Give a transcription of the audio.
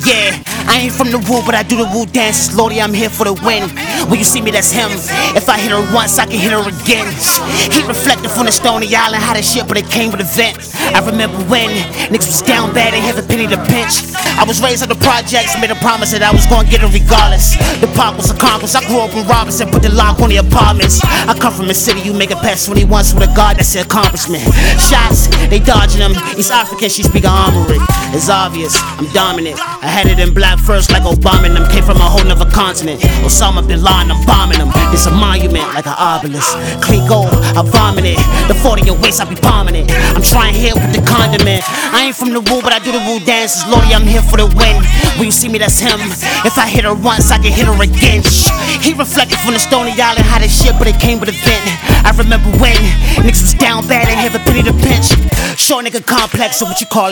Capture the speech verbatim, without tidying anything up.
Yeah, I ain't from the Wu, but I do the Wu dances. Lordy, I'm here for the win. When you see me, that's him. If I hit her once, I can hit her again. He reflected from the Stony Island, how the shit, but it came with a vent. I remember when niggas was down bad, they have a penny to pinch. I was raised on the projects, made a promise that I was gonna get it regardless. The park was a conquest. I grew up in Robinson, put the lock on the apartments. I come from a city, you make it past twenty-one, so with a God, that's an accomplishment. Shots, they dodging them. East African, she speak armory. It's obvious, I'm dominant. I had it in black first, like Obama and them. Came from a whole nother continent. Osama bin Laden, I'm bombing them. It's a monument, like an obelisk. Clean gold, I vomit it. The forty your waist, I be palming it. I'm trying here with the condiment. I ain't from the Wu, but I do the Wu dances. Lordy, I'm here for the win. When you see me, that's him. If I hit her once, I can hit her again. Shh. He reflected from the Stony Island, how this shit, but it came with a vent. I remember when niggas was down bad, they have a penny to pinch. Short nigga complex, so what you call it?